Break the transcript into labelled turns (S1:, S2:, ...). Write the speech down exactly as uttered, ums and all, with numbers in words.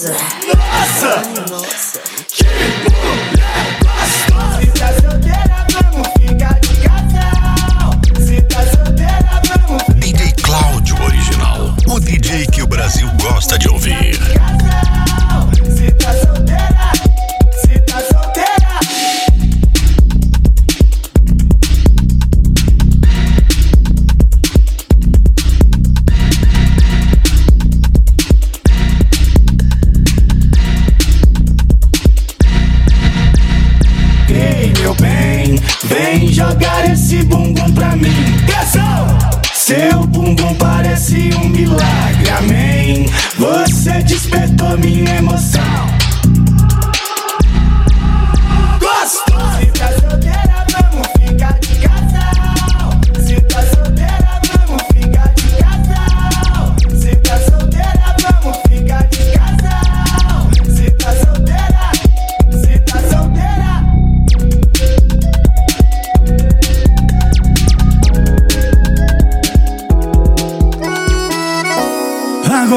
S1: gostosa.
S2: Nossa,
S1: Nossa,
S2: que mulher gostosa. Se tá solteira, vamos ficar de casal. Se tá solteira, vamos ficar
S3: D J Cláudio Original, o D J que o Brasil gosta de ouvir.
S2: de casal. Se tá solteira, se tá solteira. Ei, meu bem, vem jogar esse bumbum pra mim. Atenção! Seu bumbum parece um milagre, amém. Você despertou minha emoção.